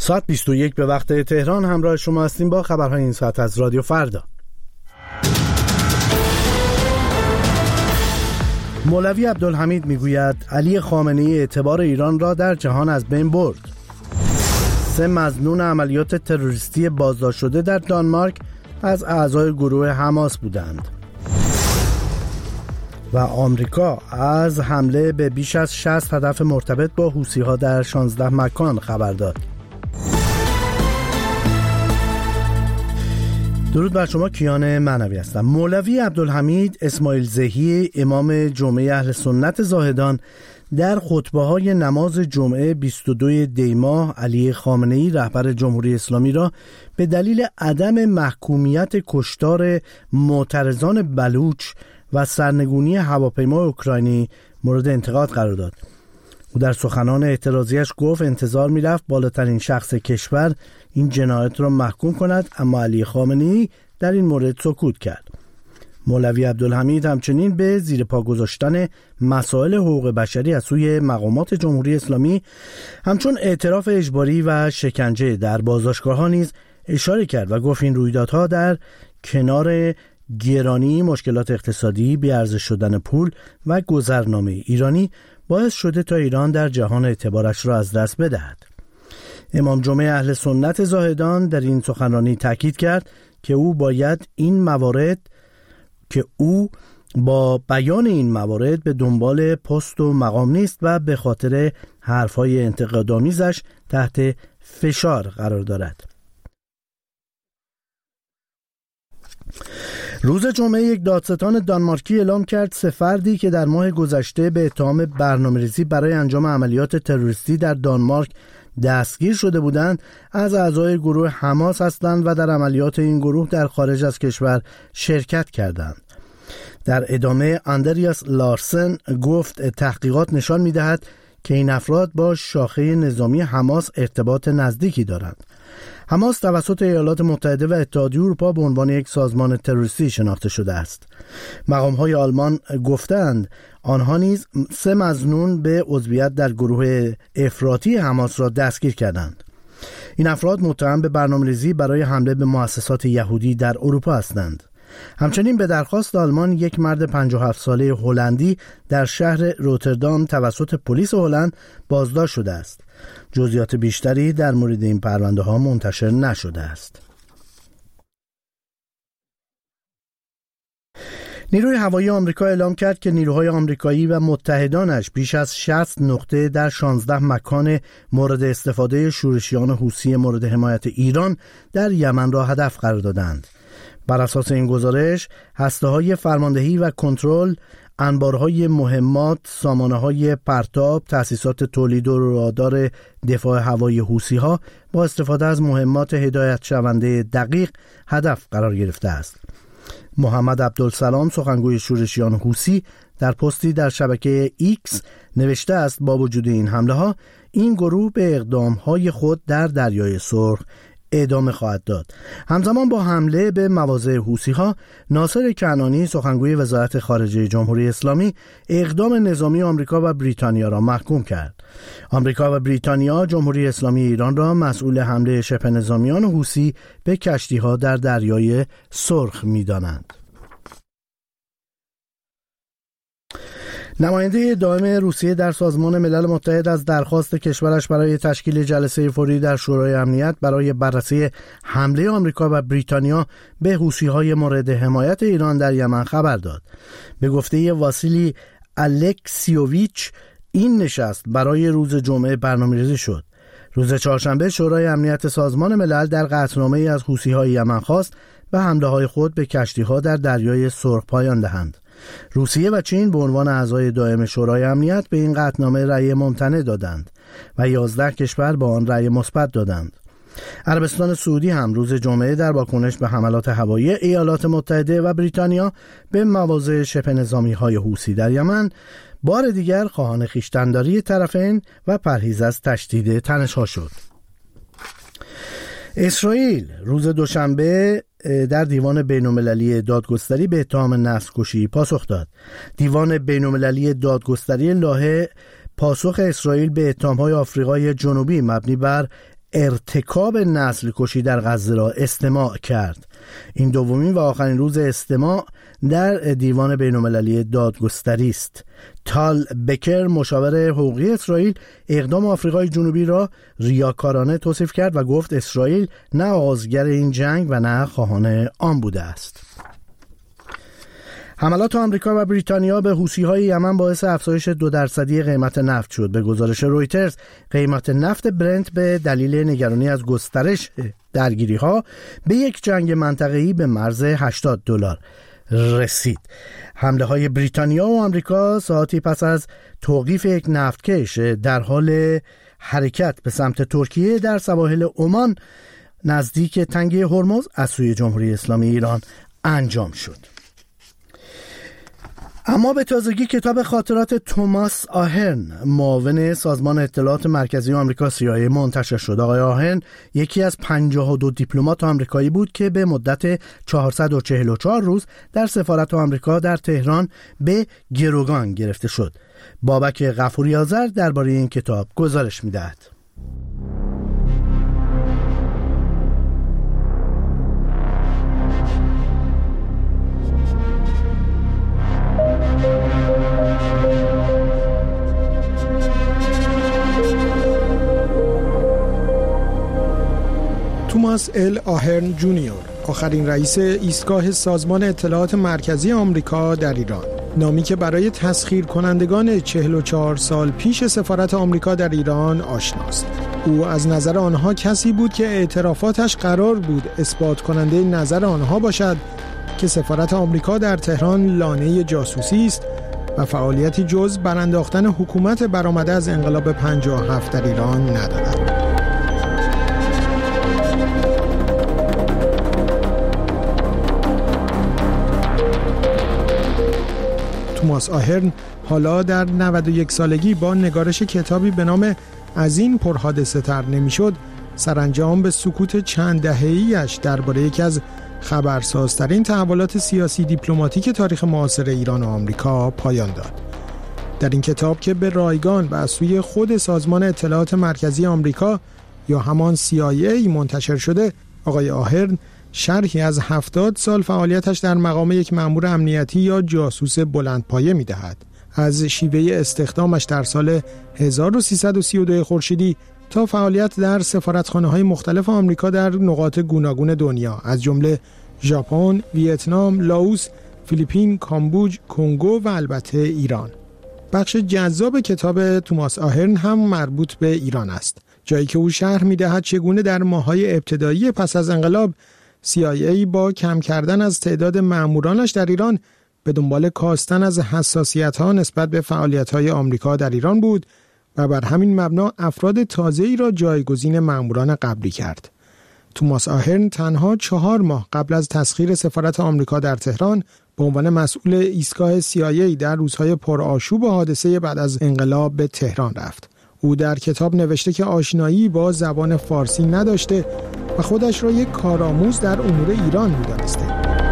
ساعت 21 به وقت تهران همراه شما هستیم با خبرهای این ساعت از رادیو فردا. مولوی عبدالحمید میگوید علی خامنه‌ای اعتبار ایران را در جهان از بین برد. 3 مظنون عملیات تروریستی بازداشت شده در دانمارک از اعضای گروه حماس بودند. و آمریکا از حمله به بیش از 60 هدف مرتبط با حوثی‌ها در 16 مکان خبر داد. درود بر شما، کیان معنوی هستم. مولوی عبدالحمید اسماعیل زهی امام جمعه اهل سنت زاهدان در خطبه‌های نماز جمعه 22 دی ماه علی خامنه‌ای رهبر جمهوری اسلامی را به دلیل عدم محکومیت کشتار معترضان بلوچ و سرنگونی هواپیمای اوکراینی مورد انتقاد قرار داد. او در سخنان اعتراضیش گفت انتظار می‌رفت بالاترین شخص کشور این جنایت را محکوم کند، اما علی خامنه‌ای در این مورد سکوت کرد. مولوی عبدالحمید همچنین به زیر پا گذاشتن مسائل حقوق بشری از سوی مقامات جمهوری اسلامی همچون اعتراف اجباری و شکنجه در بازداشتگاه‌ها نیز اشاره کرد و گفت این رویدادها در کنار گرانی مشکلات اقتصادی، بی‌ارزش شدن پول و گذرنامه ایرانی باعث شده تا ایران در جهان اعتبارش را از دست بدهد. امام جمعه اهل سنت زاهدان در این سخنرانی تاکید کرد که او با بیان این موارد به دنبال پست و مقام نیست و به خاطر حرفهای انتقادآمیزش تحت فشار قرار دارد. روز جمعه یک دادستان دانمارکی اعلام کرد 3 فردی که در ماه گذشته به اتهام برنامه‌ریزی برای انجام عملیات تروریستی در دانمارک دستگیر شده بودند از اعضای گروه حماس هستند و در عملیات این گروه در خارج از کشور شرکت کردند. در ادامه اندریاس لارسن گفت تحقیقات نشان می‌دهد که این افراد با شاخه نظامی حماس ارتباط نزدیکی دارند. حماس توسط ایالات متحده و اتحادیه اروپا به عنوان یک سازمان تروریستی شناخته شده است. مقام‌های آلمان گفتند آنها نیز 3 مظنون به عضویت در گروه افراطی حماس را دستگیر کردند. این افراد متهم به برنامه‌ریزی برای حمله به مؤسسات یهودی در اروپا هستند. همچنین به درخواست آلمان یک مرد 57 ساله هلندی در شهر روتردام توسط پلیس هلند بازداشت شده است. جزئیات بیشتری در مورد این پرونده ها منتشر نشده است. نیروی هوایی آمریکا اعلام کرد که نیروهای آمریکایی و متحدانش بیش از 60 نقطه در 16 مکان مورد استفاده شورشیان حوثی مورد حمایت ایران در یمن را هدف قرار دادند. بر اساس این گزارش، هسته‌های فرماندهی و کنترل، انبارهای مهمات، سامانه‌های پرتاب، تأسیسات تولید و رادار دفاع هوایی حوثی‌ها با استفاده از مهمات هدایت شونده دقیق هدف قرار گرفته است. محمد عبدالسلام سخنگوی شورشیان حوثی در پستی در شبکه ایکس نوشته است با وجود این حمله‌ها این گروه به اقدام‌های خود در دریای سرخ ادامه خواهد داد. همزمان با حمله به مواضع حوثی‌ها، ناصر کنعانی سخنگوی وزارت خارجه جمهوری اسلامی اقدام نظامی آمریکا و بریتانیا را محکوم کرد. آمریکا و بریتانیا جمهوری اسلامی ایران را مسئول حمله شبه نظامیان حوثی به کشتی‌ها در دریای سرخ می‌دانند. نماینده دائم روسیه در سازمان ملل متحد از درخواست کشورش برای تشکیل جلسه فوری در شورای امنیت برای بررسی حمله آمریکا و بریتانیا به حوثی‌های مورد حمایت ایران در یمن خبر داد. به گفته واسیلی الکسیوویچ این نشست برای روز جمعه برنامه‌ریزی شد. روز چهارشنبه شورای امنیت سازمان ملل در قطعنامه‌ای از حوثی‌های یمن خواست به حمله‌های خود به کشتی‌ها در دریای سرخ پایان دهند. روسیه و چین به عنوان اعضای دائم شورای امنیت به این قطعنامه رأی ممتنع دادند و 11 کشور با آن رأی مثبت دادند. عربستان سعودی هم روز جمعه در واکنش به حملات هوایی ایالات متحده و بریتانیا به مواضع شبه نظامی‌های حوثی در یمن بار دیگر خواهان خویشتن‌داری طرفین و پرهیز از تشدید تنش‌ها شد. اسرائیل روز دوشنبه در دیوان بین‌المللی دادگستری به اتهام نسل‌کشی پاسخ داد. دیوان بین‌المللی دادگستری لاهه پاسخ اسرائیل به اتهام‌های آفریقای جنوبی مبنی بر ارتکاب نسل کشی در غزه را استماع کرد. این دومین و آخرین روز استماع در دیوان بین‌المللی دادگستری است. تال بکر مشاور حقوقی اسرائیل اقدام آفریقای جنوبی را ریاکارانه توصیف کرد و گفت اسرائیل نه آغازگر این جنگ و نه خواهان آن بوده است. حملات آمریکا و بریتانیا به حوثی‌های یمن باعث افزایش 2% قیمت نفت شد. به گزارش رویترز قیمت نفت برنت به دلیل نگرانی از گسترش درگیری‌ها به یک جنگ منطقه‌ای به مرز $80 رسید. حمله‌های بریتانیا و آمریکا ساعتی پس از توقیف یک نفتکش در حال حرکت به سمت ترکیه در سواحل عمان نزدیک تنگه هرمز از سوی جمهوری اسلامی ایران انجام شد. اما به تازگی کتاب خاطرات توماس آهرن معاون سازمان اطلاعات مرکزی آمریکا CIA منتشر شد. آقای آهرن یکی از 52 دیپلمات آمریکایی بود که به مدت 444 روز در سفارت آمریکا در تهران به گروگان گرفته شد. بابک غفوری آذر درباره این کتاب گزارش می‌دهد. توماس ال آهرن جونیور، آخرین رئیس ایستگاه سازمان اطلاعات مرکزی آمریکا در ایران، نامی که برای تسخیر کنندگان 44 سال پیش سفارت آمریکا در ایران آشناست. او از نظر آنها کسی بود که اعترافاتش قرار بود اثبات کننده نظر آنها باشد که سفارت آمریکا در تهران لانه جاسوسی است و فعالیتی جز برانداختن حکومت برآمده از انقلاب 57 در ایران ندارد. توماس آهرن حالا در 91 سالگی با نگارش کتابی به نام از این پرحادثه تر نمیشد سرانجام به سکوت چند دهه‌ایش درباره یکی از خبرسازترین تحولات سیاسی دیپلماتیک تاریخ معاصر ایران و آمریکا پایان داد. در این کتاب که به رایگان و از سوی خود سازمان اطلاعات مرکزی آمریکا یا همان CIA منتشر شده، آقای آهرن شرحی از 70 سال فعالیتش در مقام یک مأمور امنیتی یا جاسوس بلندپایه می‌دهد. از شیوه استخدامش در سال 1332 خورشیدی تا فعالیت در سفارتخانه‌های مختلف آمریکا در نقاط گوناگون دنیا از جمله ژاپن، ویتنام، لاوس، فیلیپین، کامبوج، کنگو و البته ایران. بخش جذاب کتاب توماس آهرن هم مربوط به ایران است، جایی که او شرح می‌دهد چگونه در ماه‌های ابتدایی پس از انقلاب CIA با کم کردن از تعداد مأمورانش در ایران به دنبال کاستن از حساسیت‌ها نسبت به فعالیت‌های آمریکا در ایران بود و بر همین مبنا افراد تازه‌ای را جایگزین مأموران قبلی کرد. توماس آهرن تنها 4 ماه قبل از تسخیر سفارت آمریکا در تهران به عنوان مسئول ایستگاه CIA در روزهای پرآشوب و حادثه بعد از انقلاب به تهران رفت. او در کتاب نوشته که آشنایی با زبان فارسی نداشته و خودش را یک کارآموز در امور ایران می‌دانسته.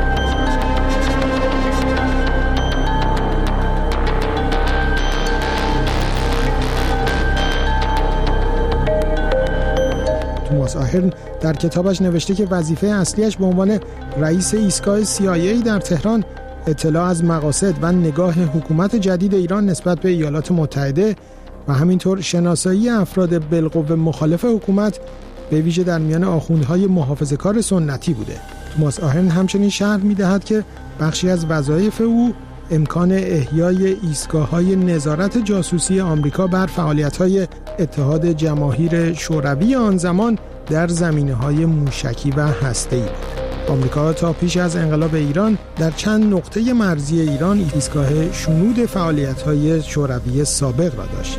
توماس آهرن در کتابش نوشته که وظیفه اصلیش به عنوان رئیس ایستگاه CIA در تهران اطلاع از مقاصد و نگاه حکومت جدید ایران نسبت به ایالات متحده و همینطور شناسایی افراد بالقوه مخالف حکومت به ویژه در میان آخوندهای محافظه‌کار سنتی بوده. توماس آهرن همچنین شرح می‌دهد که بخشی از وظایف او امکان احیای ایستگاه‌های نظارت جاسوسی آمریکا بر فعالیت‌های اتحاد جماهیر شوروی آن زمان در زمینه‌های موشکی و هسته‌ای بود. آمریکا تا پیش از انقلاب ایران در چند نقطه مرزی ایران ایستگاه شنود فعالیت‌های شوروی سابق را داشت.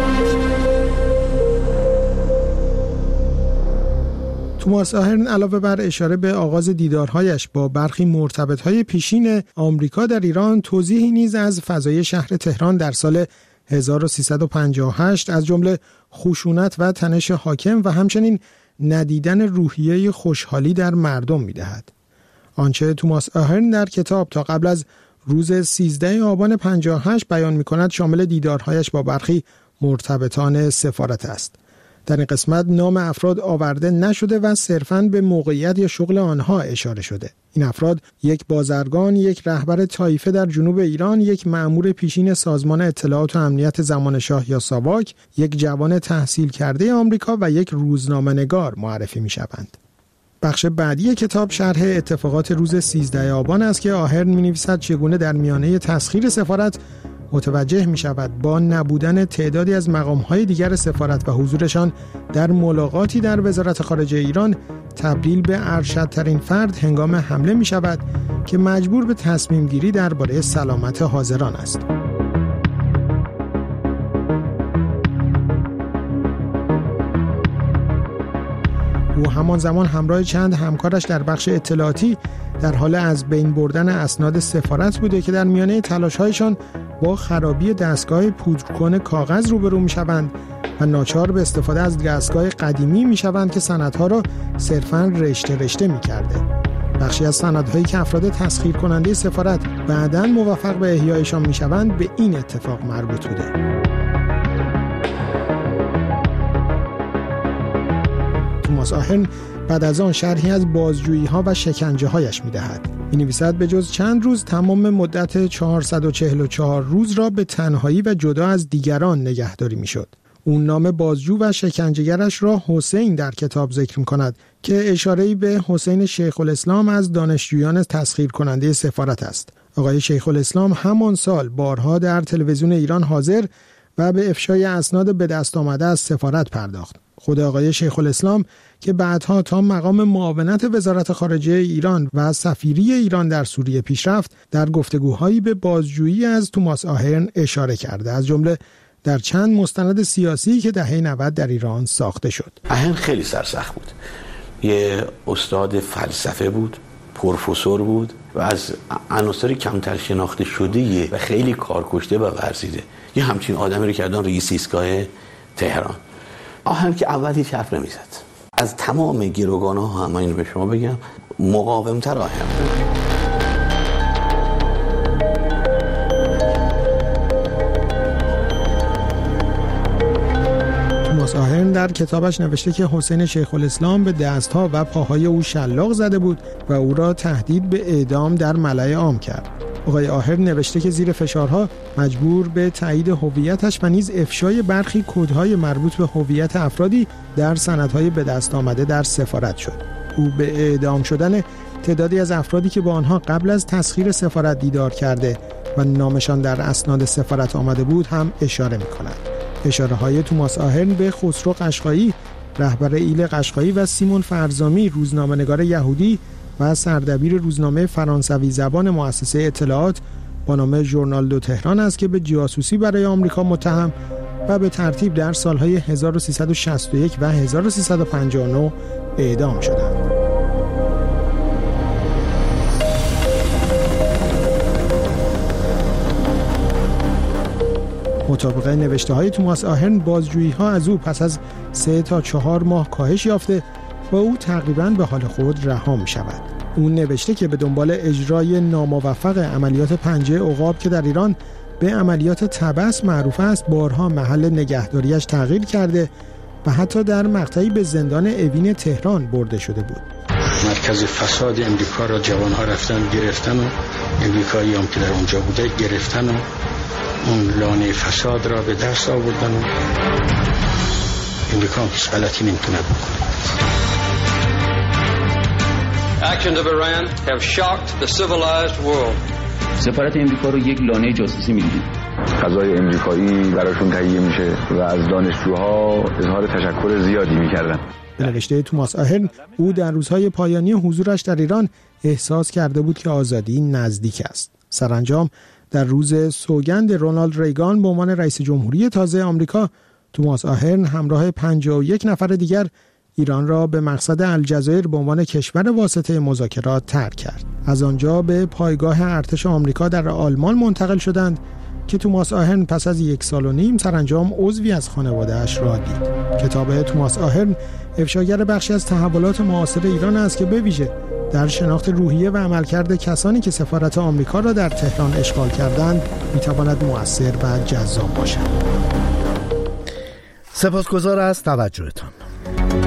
توماس آهرن علاوه بر اشاره به آغاز دیدارهایش با برخی مرتبطهای پیشین آمریکا در ایران، توضیحی نیز از فضای شهر تهران در سال 1358 از جمله خشونت و تنش حاکم و همچنین ندیدن روحیه خوشحالی در مردم می‌دهد. آنچه توماس آهرن در کتاب تا قبل از روز 13 آبان 58 بیان می‌کند شامل دیدارهایش با برخی مرتبطان سفارت است. در این قسمت نام افراد آورده نشده و صرفاً به موقعیت یا شغل آنها اشاره شده. این افراد یک بازرگان، یک رهبر طایفه در جنوب ایران، یک مأمور پیشین سازمان اطلاعات و امنیت زمان شاه یا ساواک، یک جوان تحصیل کرده آمریکا و یک روزنامه‌نگار معرفی می‌شوند. بخش بعدی کتاب شرح اتفاقات روز 13 آبان است که آهرن می‌نویسد چگونه در میانه تسخیر سفارت متوجه می شود با نبودن تعدادی از مقام‌های دیگر سفارت و حضورشان در ملاقاتی در وزارت خارجه ایران تبدیل به ارشدترین فرد هنگام حمله می شود که مجبور به تصمیم گیری درباره سلامت حاضران است. او همان زمان همراه چند همکارش در بخش اطلاعاتی در حال از بین بردن اسناد سفارت بوده که در میانه تلاش‌هایشان با خرابی دستگاه پودرکن کاغذ روبرو می‌شوند و ناچار به استفاده از دستگاه قدیمی می‌شوند که سندها را صرفاً رشته می‌کرده. بخشی از سندهایی که افراد تسخیر کننده سفارت بعداً موفق به احیایشان می‌شوند به این اتفاق مربوط بوده. توماس آهرن بعد از آن شرحی از بازجویی‌ها و شکنجه‌هایش می‌دهد. می‌نویسد به جز چند روز تمام مدت 444 روز را به تنهایی و جدا از دیگران نگهداری می‌شد. اون نام بازجو و شکنجهگرش را حسین در کتاب ذکر می‌کند که اشاره‌ای به حسین شیخ الاسلام از دانشجویان تسخیر کننده سفارت است. آقای شیخ الاسلام همان سال بارها در تلویزیون ایران حاضر و به افشای اسناد به دست آمده از سفارت پرداخت. خود آقای شیخ الاسلام که بعدها تا مقام معاونت وزارت خارجه ایران و سفیری ایران در سوریه پیش رفت، در گفتگوهایی به بازجویی از توماس آهرن اشاره کرده، از جمله در چند مستند سیاسی که دهه 90 در ایران ساخته شد. آهرن خیلی سرسخت بود. یه استاد فلسفه بود، پروفسور بود و از عناصر کمتر شناخته شده و خیلی کارکشته و ورزیده. یه همچین آدمی رو کردن رئیس ایستگاه تهران. آهرن که اول هیچ حرف نمیزد. از تمام گروگان‌ها هم اینو به شما بگم مقاوم‌تر آهرن بود. توماس آهرن در کتابش نوشته که حسین شیخ الاسلام به دستها و پاهای او شلاق زده بود و او را تهدید به اعدام در ملأ عام کرد. آقای آهرن نوشته که زیر فشارها مجبور به تایید هویتش و نیز افشای برخی کدهای مربوط به هویت افرادی در سندهای به دست آمده در سفارت شد. او به اعدام شدن تعدادی از افرادی که با آنها قبل از تسخیر سفارت دیدار کرده و نامشان در اسناد سفارت آمده بود هم اشاره می‌کند. اشاره‌های توماس آهرن به خسرو قشقایی، رهبر ایل قشقایی و سیمون فرزامی، روزنامه‌نگار یهودی و سردبیر روزنامه فرانسوی زبان مؤسسه اطلاعات با نام ژورنال دو تهران است که به جاسوسی برای آمریکا متهم و به ترتیب در سالهای 1361 و 1359 اعدام شدند. مطابق نوشته‌های توماس آهرن بازجویی‌ها از او پس از 3 تا 4 ماه کاهش یافته و او تقریباً به حال خود رها می‌شود. او نوشته که به دنبال اجرای ناموفق عملیات پنجه عقاب که در ایران به عملیات تبس معروف است، بارها محل نگهداریش تغییر کرده و حتی در مقطعی به زندان اوین تهران برده شده بود. مرکز فساد امریکا را جوان‌ها رفتن گرفتن و امریکایی‌ها که در اونجا بوده گرفتن و اون لانه فساد را به دست آوردن و امریکا هیچ غلطی نمی‌تونه بکنه. Actions of Iran have shocked the civilized world. سفارت امریکا رو یک لانه جاسوسی می‌دید. غذای امریکایی براشون تهیه میشه و از دانشجوها اظهار تشکر زیادی می‌کردن. نوشته توماس آهرن، او در روزهای پایانی حضورش در ایران احساس کرده بود که آزادی نزدیک است. سرانجام در روز سوگند رونالد ریگان به عنوان رئیس جمهوری تازه آمریکا، توماس آهرن همراه 51 نفر دیگر ایران را به مقصد الجزایر به عنوان کشور واسطه مذاکرات ترک کرد. از آنجا به پایگاه ارتش آمریکا در آلمان منتقل شدند که توماس آهرن پس از 1 سال و نیم سرانجام عضوی از خانواده‌اش را دید. کتاب توماس آهرن افشاگر بخشی از تحولات معاصر ایران است که به ویژه در شناخت روحیه و عملکرد کسانی که سفارت آمریکا را در تهران اشغال کردند میتواند مؤثر و جذاب باشد. سپاسگزار از توجهتان.